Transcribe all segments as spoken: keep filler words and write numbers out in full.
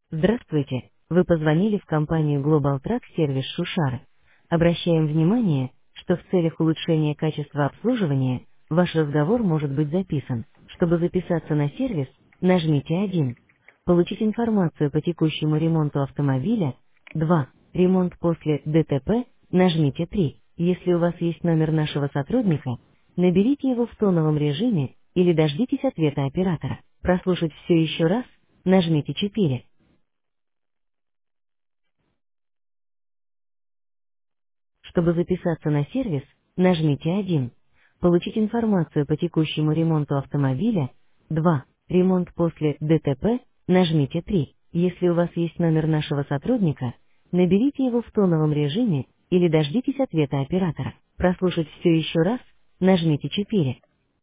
Здравствуйте, вы позвонили в компанию Global Track Service Шушары. Обращаем внимание, что в целях улучшения качества обслуживания ваш разговор может быть записан. Чтобы записаться на сервис, нажмите один. Получить информацию по текущему ремонту автомобиля. два. Ремонт после ДТП. Нажмите три. Если у вас есть номер нашего сотрудника, наберите его в тоновом режиме или дождитесь ответа оператора. Прослушать все еще раз. Нажмите четыре. Чтобы записаться на сервис, нажмите один. Получить информацию по текущему ремонту автомобиля. два. Ремонт после ДТП. Нажмите три. Если у вас есть номер нашего сотрудника, наберите его в тоновом режиме или дождитесь ответа оператора. Прослушать все еще раз. Нажмите четыре.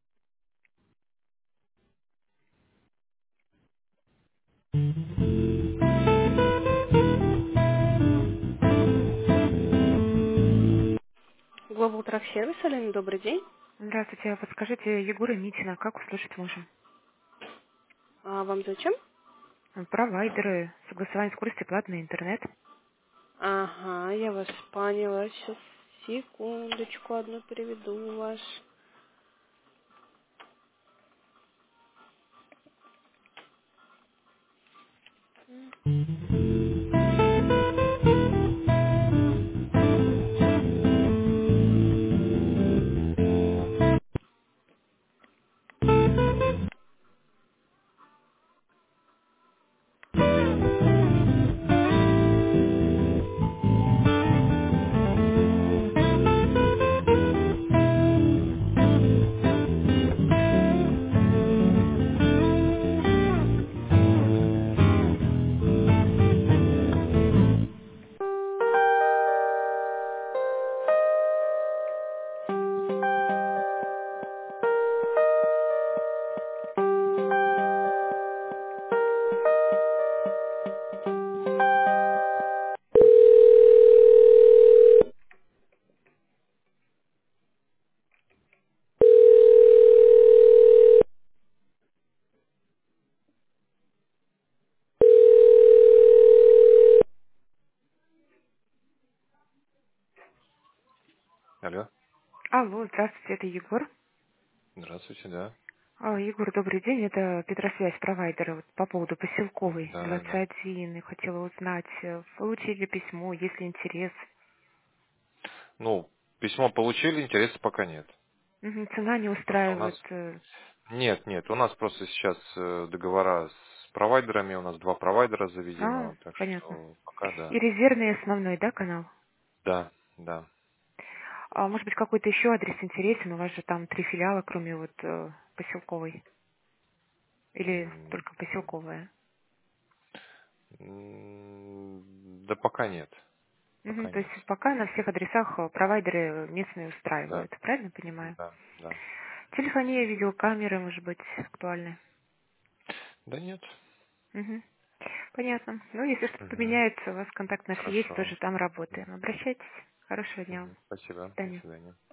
Global Truck Service, Алина, добрый день. Здравствуйте, а подскажите, Егора Митина, как услышать можем? А вам зачем? Провайдеры, согласование скорости, платный интернет. Ага, я вас поняла. Сейчас, секундочку, одну переведу вас. Алло, Алло, здравствуйте, это Егор. здравствуйте, да. А, Егор, добрый день, это Петросвязь, провайдера, вот, по поводу Поселковой, Да, да, да. двадцать один. Я хотела узнать, э, получили письмо, есть ли интерес. Ну, письмо получили, интереса пока нет. Мгм, цена не Просто у нас... устраивает. э, Нет, нет, у нас просто сейчас э, договора с провайдерами, у нас два провайдера А, заведено, так понятно. что пока И да. резервный основной, да, канал? Да, да. А может быть, какой-то еще адрес интересен? У вас же там три филиала, кроме вот э, Поселковой. Или М, только Поселковая? м, Да пока нет, Мгм, пока то есть нет. пока на всех адресах э, провайдеры местные Да, устраивают, правильно понимаю? да, да. Телефония, видеокамеры, может быть, актуальны. Да нет. Мгм. Понятно. Ну, если что-то Мгм. поменяется, у вас контакт наш есть, Хорошо. тоже там Мгм. работаем. Обращайтесь. Хорошего дня вам. Мгм. Спасибо, До до свидания. свидания.